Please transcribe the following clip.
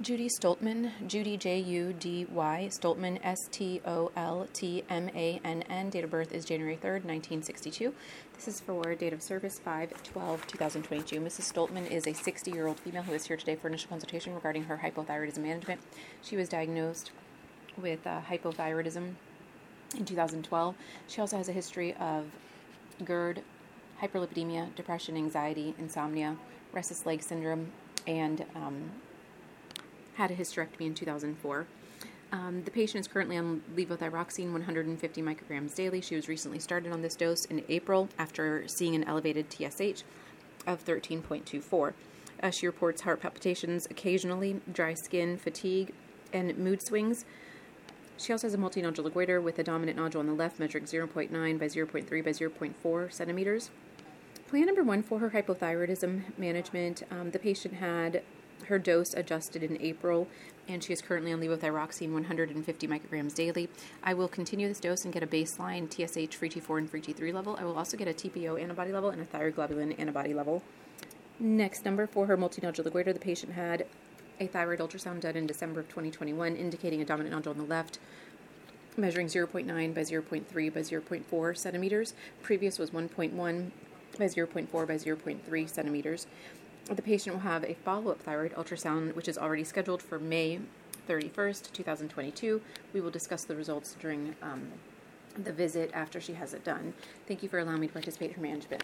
Judy Stoltman, Judy Judy, Stoltman Stoltmann. Date of birth is January 3rd, 1962. This is for date of service 5/12/2022. Mrs. Stoltman is a 60-year-old female who is here today for initial consultation regarding her hypothyroidism management. She was diagnosed with hypothyroidism in 2012. She also has a history of GERD, hyperlipidemia, depression, anxiety, insomnia, restless leg syndrome, and had a hysterectomy in 2004. The patient is currently on levothyroxine 150 micrograms daily. She was recently started on this dose in April after seeing an elevated TSH of 13.24. She reports heart palpitations occasionally, dry skin, fatigue, and mood swings. She also has a multinodular goiter with a dominant nodule on the left measuring 0.9 by 0.3 by 0.4 centimeters. Plan number 1 for her hypothyroidism management. The patient had her dose adjusted in April, and she is currently on levothyroxine 150 micrograms daily. I will continue this dose and get a baseline TSH, free T4, and free T3 level. I will also get a TPO antibody level and a thyroglobulin antibody level. Next number for her multinodular goiter, the patient had a thyroid ultrasound done in December of 2021, indicating a dominant nodule on the left, measuring 0.9 by 0.3 by 0.4 centimeters. Previous was 1.1 by 0.4 by 0.3 centimeters. The patient will have a follow-up thyroid ultrasound, which is already scheduled for May 31st, 2022. We will discuss the results during the visit after she has it done. Thank you for allowing me to participate in her management.